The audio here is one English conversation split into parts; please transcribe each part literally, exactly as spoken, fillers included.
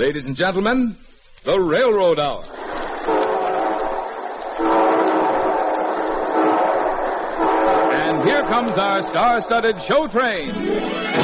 Ladies and gentlemen, the Railroad Hour. And here comes our star-studded show train.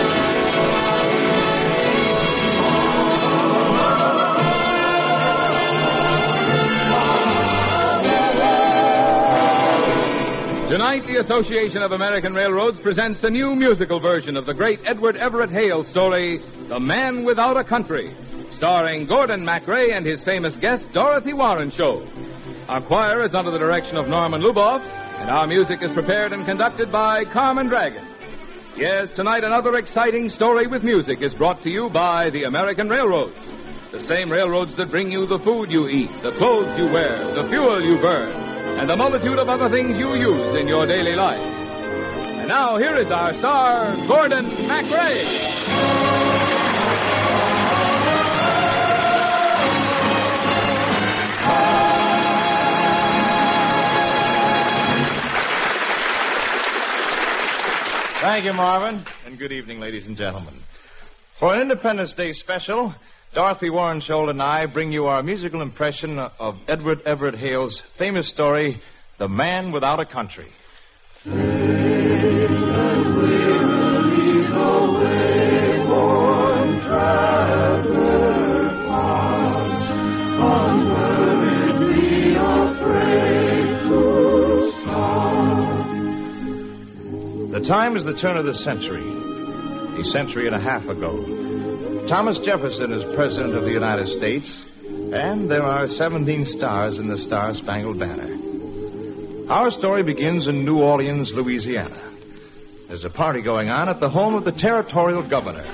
Tonight, the Association of American Railroads presents a new musical version of the great Edward Everett Hale story, The Man Without a Country, starring Gordon MacRae and his famous guest, Dorothy Warren Show. Our choir is under the direction of Norman Luboff, and our music is prepared and conducted by Carmen Dragon. Yes, tonight another exciting story with music is brought to you by the American Railroads. The same railroads that bring you the food you eat, the clothes you wear, the fuel you burn, and a multitude of other things you use in your daily life. And now, here is our star, Gordon MacRae. Thank you, Marvin, and good evening, ladies and gentlemen. For an Independence Day special, Dorothy Warren Scholl and I bring you our musical impression of Edward Everett Hale's famous story, The Man Without a Country. The time is the turn of the century, a century and a half ago. Thomas Jefferson is President of the United States, and there are seventeen stars in the Star-Spangled Banner. Our story begins in New Orleans, Louisiana. There's a party going on at the home of the territorial governor.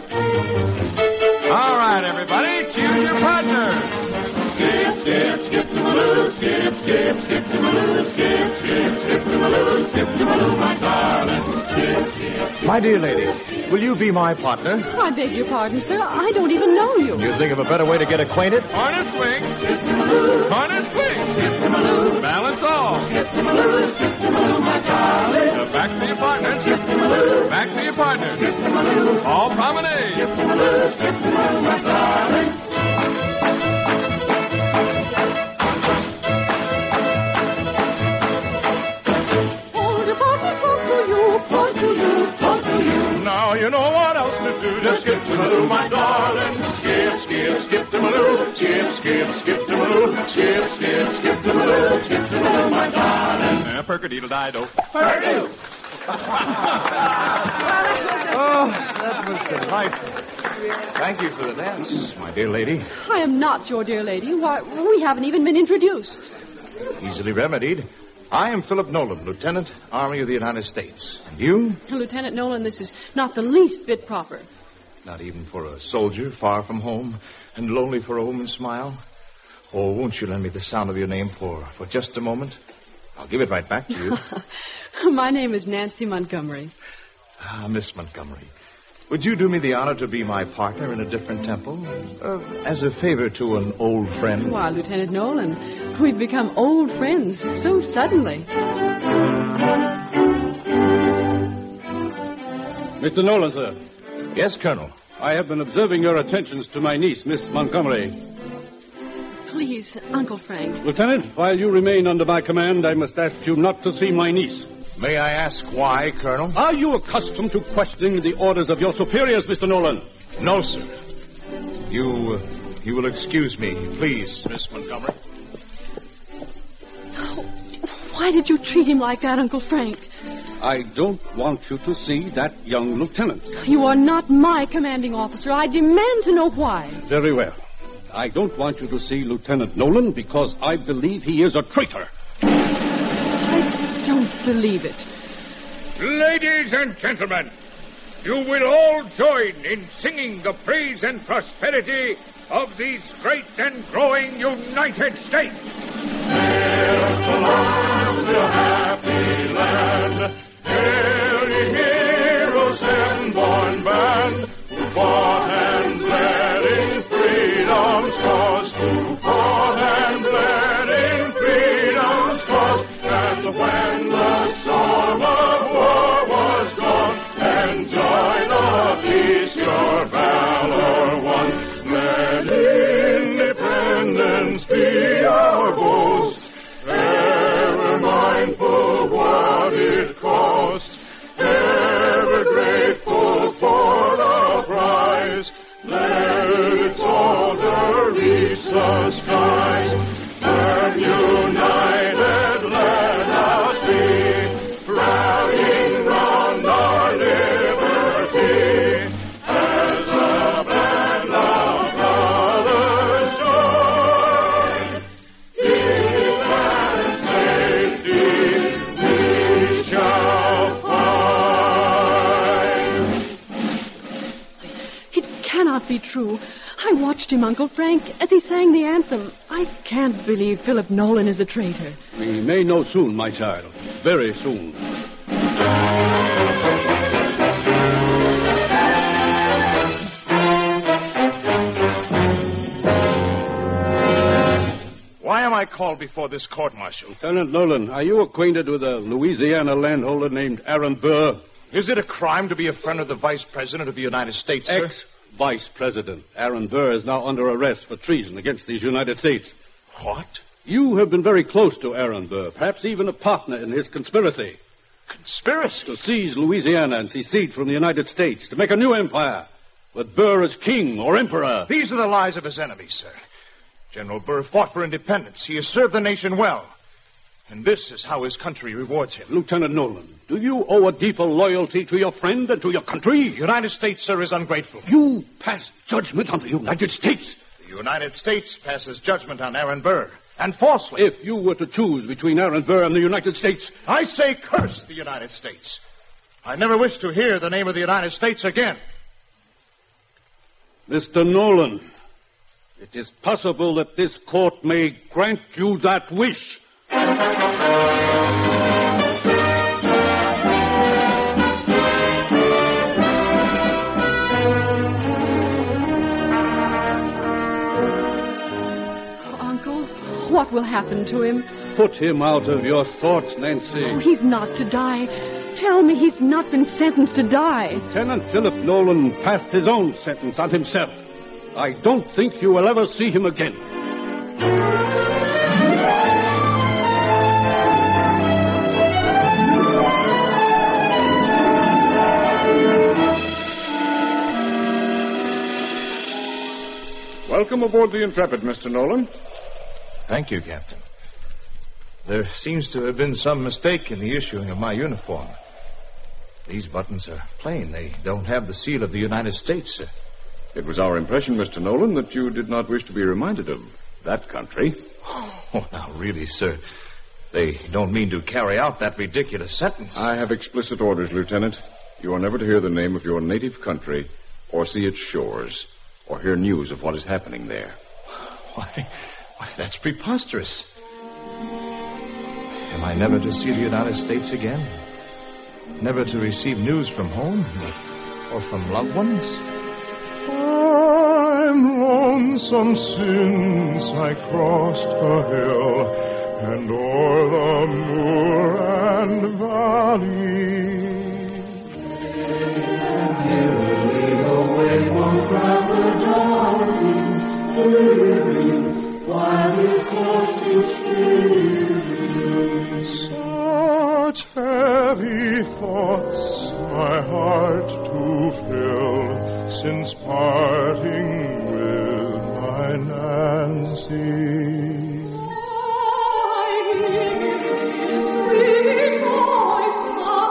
All right, everybody, choose your partner. Skip, skip, skip to Maloo, skip, skip, skip to Maloo, skip, skip, skip to Maloo, skip to Maloo, my darling, skip, skip, skip. My dear lady, will you be my partner? I beg your pardon, sir. I don't even know you. You think of a better way to get acquainted? Corner swing. Skip to Maloo, Corner swing. skip to Maloo, Balance off. skip to Maloo, skip to Maloo, my darling, Now back to your partner. skip to Maloo, Back to your partner. skip to Maloo, All promenade. skip to Maloo, skip to Maloo, my darling. Now you know what else to do. Just skip to Maloo, my darling. Skip, skip, skip to Maloo. Skip, skip, skip to Maloo. Skip, skip, skip to Maloo. Skip to Maloo, my darling. Uh, Perka-deedle-dido. Purdue. Oh, that was delightful. Thank you for the dance, my dear lady. I am not your dear lady. Why, we haven't even been introduced. Easily remedied. I am Philip Nolan, Lieutenant, Army of the United States. And you? Lieutenant Nolan, this is not the least bit proper. Not even for a soldier far from home and lonely for a woman's smile? Oh, won't you lend me the sound of your name for, for just a moment? I'll give it right back to you. My name is Nancy Montgomery. Ah, Miss Montgomery, would you do me the honor to be my partner in a different temple? Uh, as a favor to an old friend? Why, Lieutenant Nolan, we've become old friends so suddenly. Mister Nolan, sir. Yes, Colonel. I have been observing your attentions to my niece, Miss Montgomery. Please, Uncle Frank. Lieutenant, while you remain under my command, I must ask you not to see my niece. May I ask why, Colonel? Are you accustomed to questioning the orders of your superiors, Mister Nolan? No, sir. You, uh, you will excuse me, please, Miss Montgomery. Oh, why did you treat him like that, Uncle Frank? I don't want you to see that young lieutenant. You are not my commanding officer. I demand to know why. Very well. I don't want you to see Lieutenant Nolan because I believe he is a traitor. I don't believe it. Ladies and gentlemen, you will all join in singing the praise and prosperity of these great and growing United States. Hail to land, the happy land. Hail, ye heroes, heaven-born band, who fought and bled in freedom's cause, who fought and bled in freedom's cause. And when the storm of war was gone, and joy the peace your valor won, reach the skies. Firm united, let us be, rallying round our liberty, as a band of brothers join. Peace and safety we shall find. It cannot be true. I watched him, Uncle Frank, as he sang the anthem. I can't believe Philip Nolan is a traitor. We may know soon, my child. Very soon. Why am I called before this court-martial? Lieutenant Nolan, are you acquainted with a Louisiana landholder named Aaron Burr? Is it a crime to be a friend of the Vice President of the United States, sir? Ex-Vice President. Aaron Burr is now under arrest for treason against these United States. What? You have been very close to Aaron Burr, perhaps even a partner in his conspiracy. Conspiracy? To seize Louisiana and secede from the United States, to make a new empire, with Burr as king or emperor. These are the lies of his enemies, sir. General Burr fought for independence. He has served the nation well. And this is how his country rewards him. Lieutenant Nolan, do you owe a deeper loyalty to your friend than to your country? The United States, sir, is ungrateful. You pass judgment on the United States. The United States passes judgment on Aaron Burr, and falsely. If you were to choose between Aaron Burr and the United States... I say curse the United States. I never wish to hear the name of the United States again. Mister Nolan, it is possible that this court may grant you that wish. Uncle, what will happen to him? Put him out of your thoughts, Nancy. Oh, he's not to die. Tell me he's not been sentenced to die. Lieutenant Philip Nolan passed his own sentence on himself. I don't think you will ever see him again. Welcome aboard the Intrepid, Mister Nolan. Thank you, Captain. There seems to have been some mistake in the issuing of my uniform. These buttons are plain. They don't have the seal of the United States, sir. It was our impression, Mister Nolan, that you did not wish to be reminded of that country. Oh, now, really, sir. They don't mean to carry out that ridiculous sentence. I have explicit orders, Lieutenant. You are never to hear the name of your native country, or see its shores, or hear news of what is happening there. Why, why, that's preposterous. Am I never to see the United States again? Never to receive news from home? Or from loved ones? I'm lonesome since I crossed the hill and o'er the moor and valley. Nearly away from Grandpa Darling, living while his horse is stealing. Such heavy thoughts my heart to fill, since parting with my Nancy. I hear his sweet voice,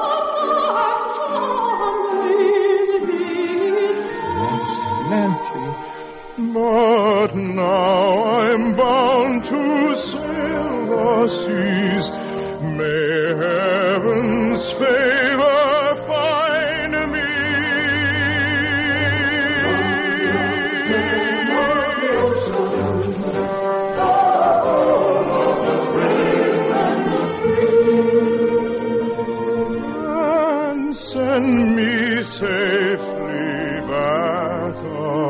Nancy, Nancy. But now I'm bound to sail the seas. May heaven's favor find me. And send me safely back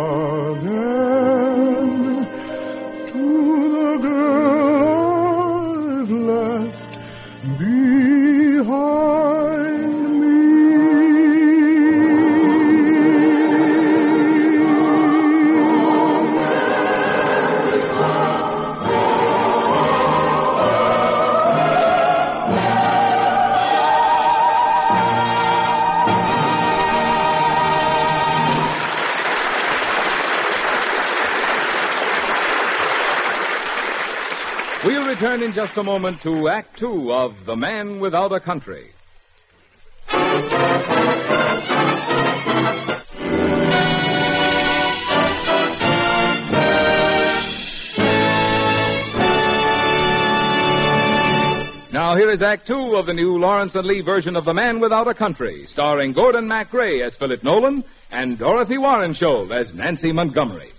again to the girl I've left behind me. return in just a moment to Act Two of The Man Without a Country. Now, here is Act Two of the new Lawrence and Lee version of The Man Without a Country, starring Gordon MacRae as Philip Nolan and Dorothy Warrensholt as Nancy Montgomery.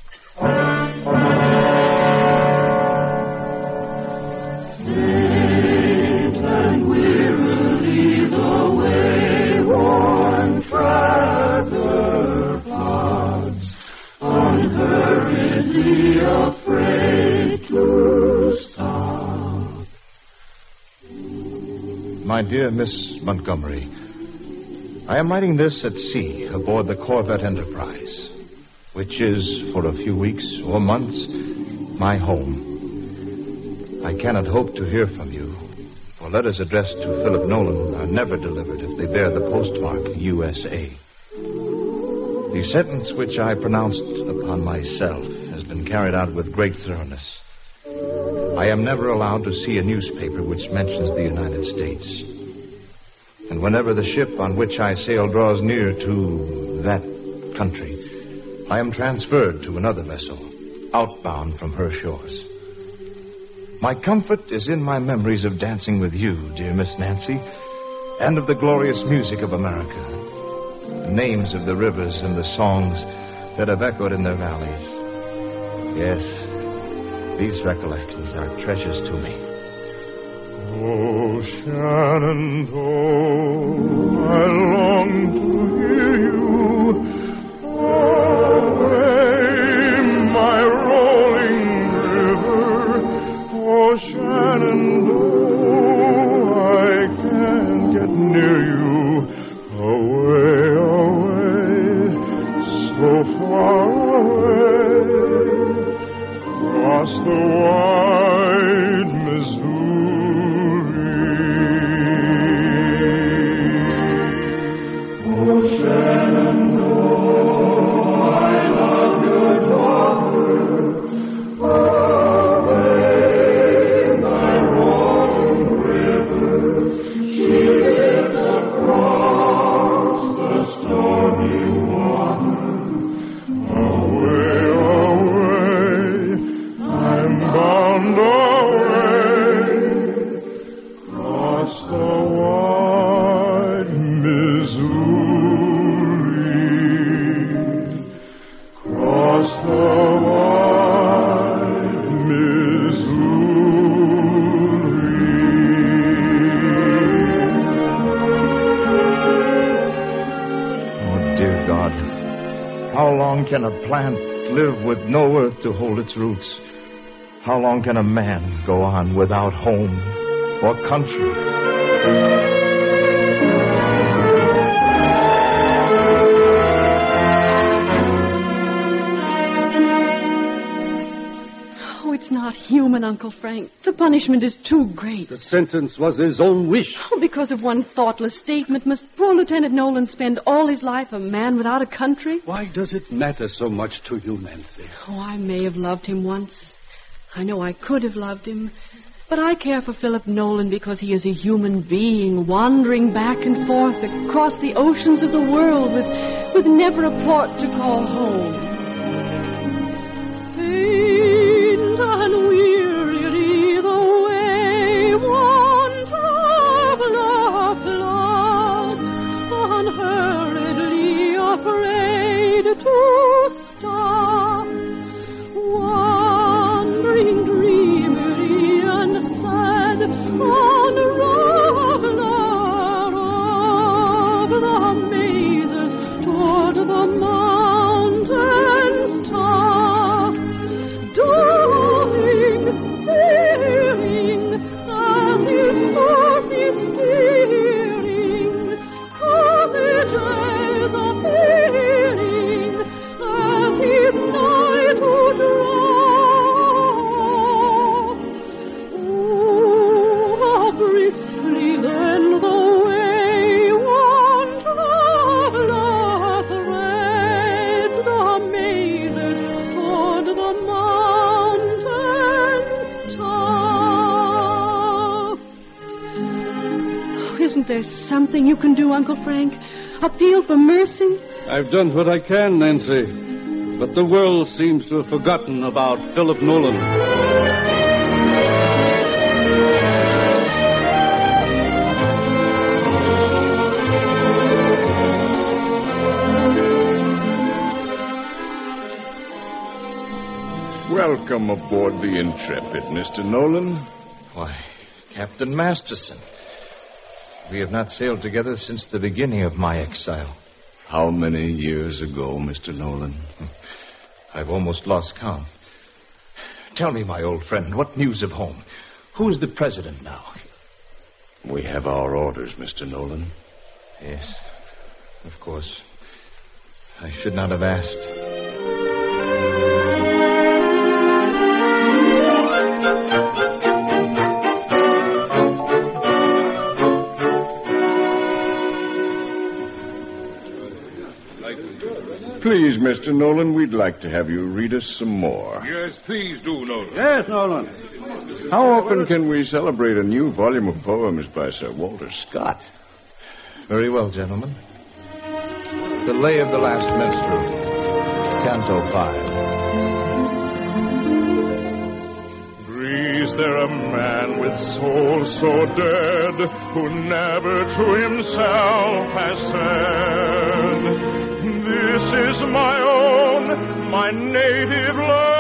And wearily the way-worn traveler plods, unhurriedly afraid to stop. My dear Miss Montgomery, I am writing this at sea aboard the Corvette Enterprise, which is, for a few weeks or months, my home. I cannot hope to hear from you, for letters addressed to Philip Nolan are never delivered if they bear the postmark U S A. The sentence which I pronounced upon myself has been carried out with great thoroughness. I am never allowed to see a newspaper which mentions the United States. And whenever the ship on which I sail draws near to that country, I am transferred to another vessel, outbound from her shores. My comfort is in my memories of dancing with you, dear Miss Nancy, and of the glorious music of America, the names of the rivers and the songs that have echoed in their valleys. Yes, these recollections are treasures to me. Oh, Shenandoah, I long to hear you. Away, my rolling river. Oh, Shenandoah, I can't get near you. Away, away, so far away, across the wide Missouri. Oh, Shenandoah, I love your daughter. Away, my rolling river, she lives across the stormy water. Away, away, I'm bound away, across the wide Missouri, across the wide Missouri. Oh, dear God, how long can a plant live with no earth to hold its roots? How long can a man go on without home or country? Oh, it's not human, Uncle Frank. The punishment is too great. The sentence was his own wish. Oh, because of one thoughtless statement, must poor Lieutenant Nolan spend all his life a man without a country? Why does it matter so much to you, Nancy? Oh, I may have loved him once. I know I could have loved him. But I care for Philip Nolan because he is a human being wandering back and forth across the oceans of the world with, with never a port to call home. Faint and weary the way one traveler plods, unhurriedly afraid to stop, wandering dreamily and sad, unraveler of the mazes toward the mountain. there's something you can do, Uncle Frank? Appeal for mercy? I've done what I can, Nancy. But the world seems to have forgotten about Philip Nolan. Welcome aboard the Intrepid, Mister Nolan. Why, Captain Masterson. We have not sailed together since the beginning of my exile. How many years ago, Mister Nolan? I've almost lost count. Tell me, my old friend, what news of home? Who is the president now? We have our orders, Mister Nolan. Yes, of course. I should not have asked. Please, Mister Nolan, we'd like to have you read us some more. Yes, please do, Nolan. Yes, Nolan. How often can we celebrate a new volume of poems by Sir Walter Scott? Very well, gentlemen. The Lay of the Last Minstrel, Canto five. Breathes there a man with soul so dead, who never to himself has said, "This is my own, my native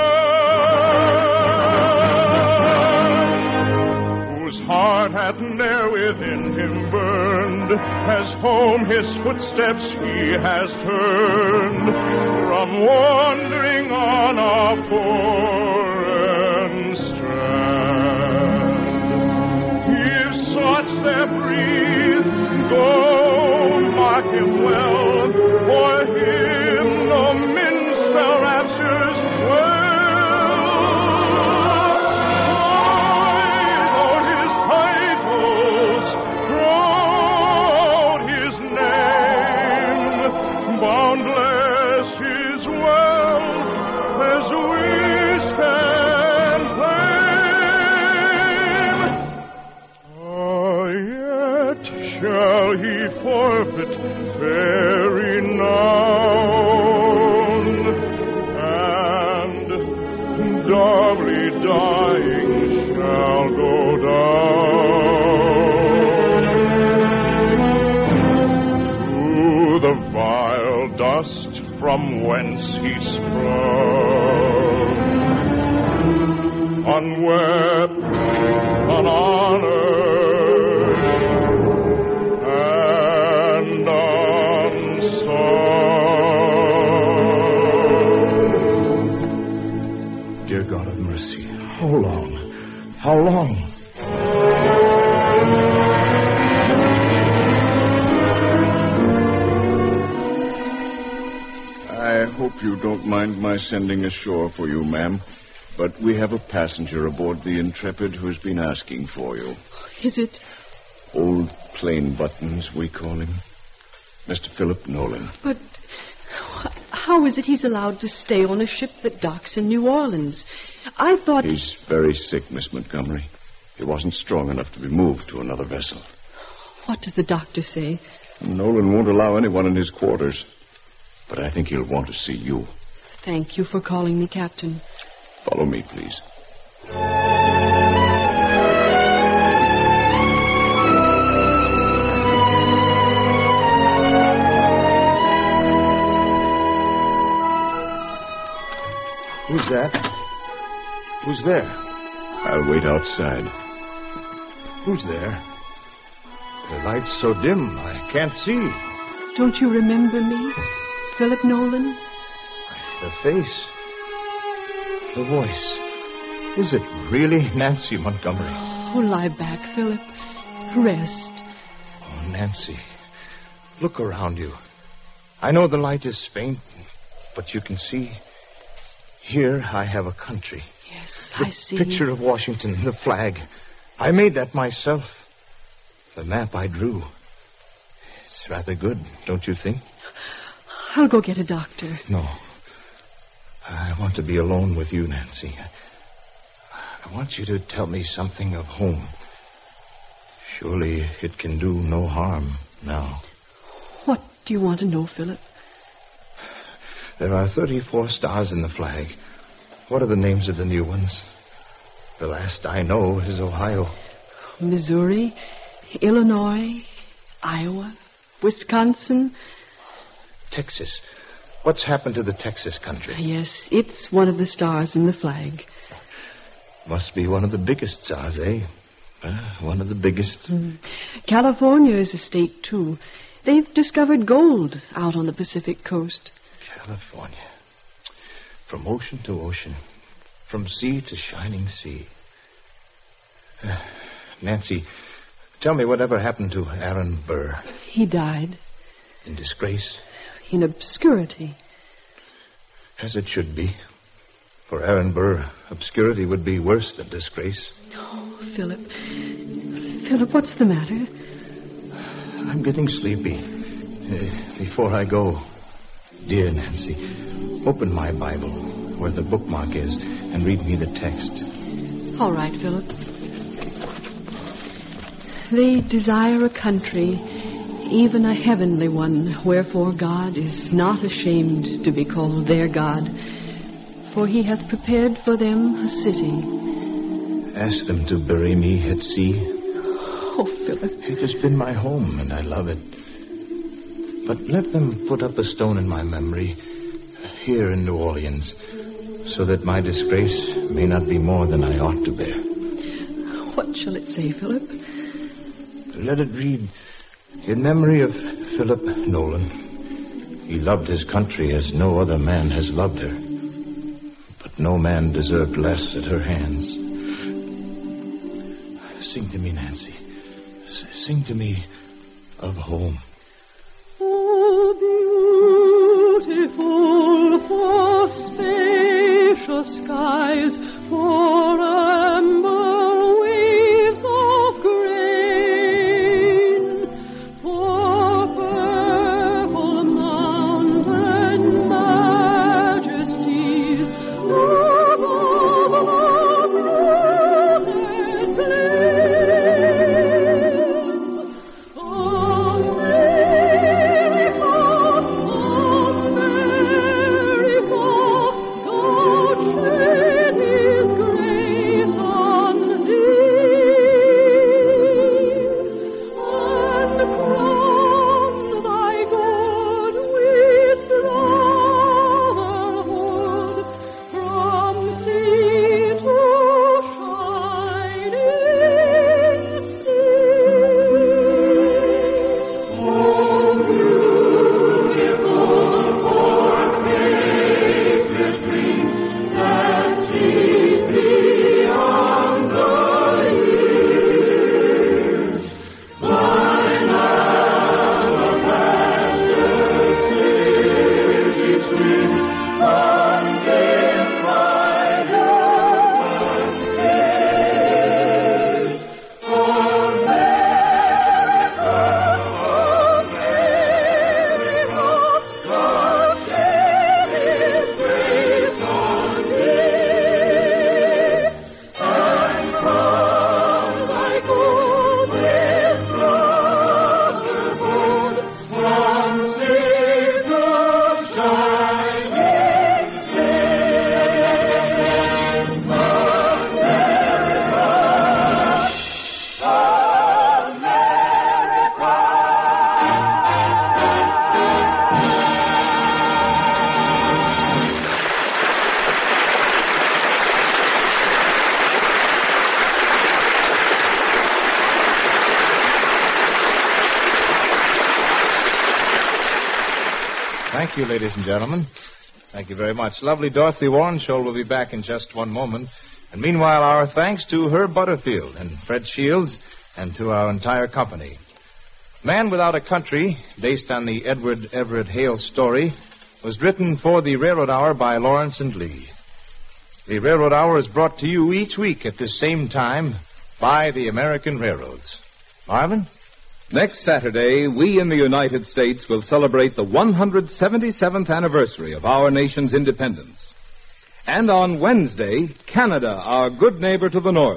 land," whose heart hath ne'er within him burned, as home his footsteps he has turned, from wandering on a foreign strand. If such there breathe, go mark him well, for him no minstrel raptures dwell. Wrote his titles, wrote his name, boundless his wealth as we can claim. Ah, yet shall he forfeit very known, and doubly dying shall go down to the vile dust from whence he sprung, unwept, unhonored, and unsung. Dear God of mercy, how long? How long? I hope you don't mind my sending ashore for you, ma'am, but we have a passenger aboard the Intrepid who's been asking for you. Is it? Old Plain Buttons, we call him. Mister Philip Nolan. But how is it he's allowed to stay on a ship that docks in New Orleans? I thought... He's very sick, Miss Montgomery. He wasn't strong enough to be moved to another vessel. What did the doctor say? Nolan won't allow anyone in his quarters. But I think he'll want to see you. Thank you for calling me Captain. Follow me, please. Who's that? Who's there? I'll wait outside. Who's there? The light's so dim, I can't see. Don't you remember me, Philip Nolan? The face. The voice. Is it really Nancy Montgomery? Oh, lie back, Philip. Rest. Oh, Nancy, look around you. I know the light is faint, but you can see. Here I have a country. Yes, the I see. The picture of Washington, the flag. I made that myself. The map I drew. It's rather good, don't you think? I'll go get a doctor. No. I want to be alone with you, Nancy. I want you to tell me something of home. Surely it can do no harm now. What do you want to know, Philip? There are thirty-four stars in the flag. What are the names of the new ones? The last I know is Ohio. Missouri, Illinois, Iowa, Wisconsin. Texas. What's happened to the Texas country? Yes, it's one of the stars in the flag. Must be one of the biggest stars, eh? Uh, one of the biggest. Mm. California is a state, too. They've discovered gold out on the Pacific coast. California. From ocean to ocean. From sea to shining sea. Uh, Nancy, tell me whatever happened to Aaron Burr. He died. In disgrace? In obscurity. As it should be. For Aaron Burr, obscurity would be worse than disgrace. Oh, Philip. Philip, what's the matter? I'm getting sleepy. Uh, before I go, dear Nancy, open my Bible where the bookmark is and read me the text. All right, Philip. They desire a country, even a heavenly one, wherefore God is not ashamed to be called their God, for he hath prepared for them a city. Ask them to bury me at sea. Oh, Philip. It has been my home, and I love it. But let them put up a stone in my memory here in New Orleans, so that my disgrace may not be more than I ought to bear. What shall it say, Philip? Let it read, in memory of Philip Nolan. He loved his country as no other man has loved her. But no man deserved less at her hands. Sing to me, Nancy. S- sing to me of home. Oh, beautiful for spacious skies, for amber waves of grain, for purple mountain majesties, of all the rooted plain. America, America, God shed his grace on thee, and crown thy good with brotherhood, from sea to shining sea. Oh, beautiful for sacred dreams that sees beyond the years. Thine alabaster city streams, undimmed by human tears. America, America, God shed his grace on thee, and crown thy good with brotherhood, from sea to shining sea. Thank you, ladies and gentlemen. Thank you very much. Lovely Dorothy Warrensholl will be back in just one moment. And meanwhile, our thanks to Herb Butterfield and Fred Shields and to our entire company. Man Without a Country, based on the Edward Everett Hale story, was written for the Railroad Hour by Lawrence and Lee. The Railroad Hour is brought to you each week at this same time by the American Railroads. Marvin? Next Saturday, we in the United States will celebrate the one hundred seventy-seventh anniversary of our nation's independence. And on Wednesday, Canada, our good neighbor to the north,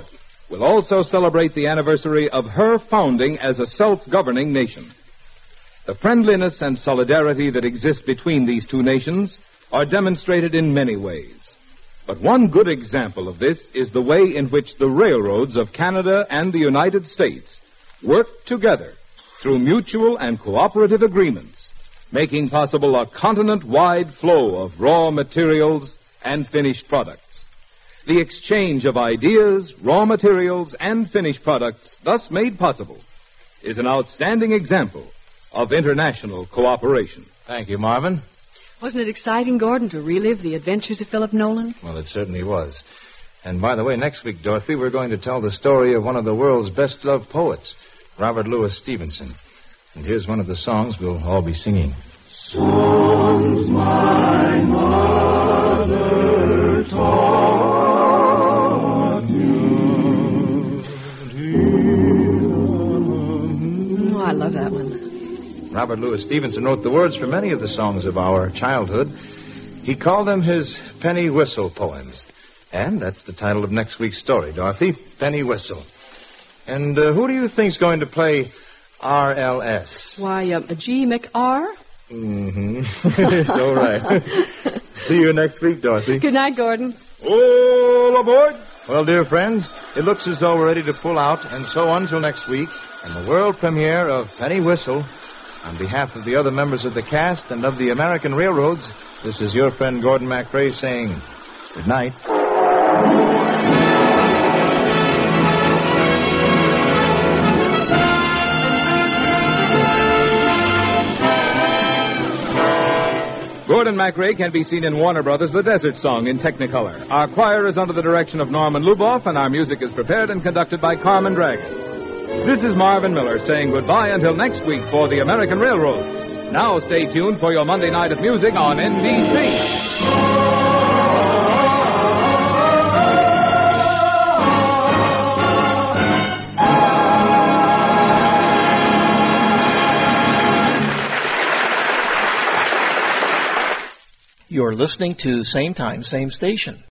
will also celebrate the anniversary of her founding as a self-governing nation. The friendliness and solidarity that exist between these two nations are demonstrated in many ways. But one good example of this is the way in which the railroads of Canada and the United States work together through mutual and cooperative agreements, making possible a continent-wide flow of raw materials and finished products. The exchange of ideas, raw materials, and finished products thus made possible is an outstanding example of international cooperation. Thank you, Marvin. Wasn't it exciting, Gordon, to relive the adventures of Philip Nolan? Well, it certainly was. And by the way, next week, Dorothy, we're going to tell the story of one of the world's best-loved poets, Robert Louis Stevenson. And here's one of the songs we'll all be singing. Songs my mother taught you. Oh, I love that one. Robert Louis Stevenson wrote the words for many of the songs of our childhood. He called them his penny whistle poems. And that's the title of next week's story, Dorothy, Penny Whistle. And uh, who do you think's going to play R L S? Why, uh, G. McR? Mm-hmm. So right. See you next week, Dorothy. Good night, Gordon. All aboard! Well, dear friends, it looks as though we're ready to pull out, and so until next week, and the world premiere of Penny Whistle. On behalf of the other members of the cast and of the American Railroads, this is your friend Gordon MacRae saying good night. Gordon MacRae can be seen in Warner Brothers' The Desert Song in Technicolor. Our choir is under the direction of Norman Luboff, and our music is prepared and conducted by Carmen Dragon. This is Marvin Miller saying goodbye until next week for the American Railroads. Now stay tuned for your Monday night of music on N B C. You're listening to Same Time, Same Station.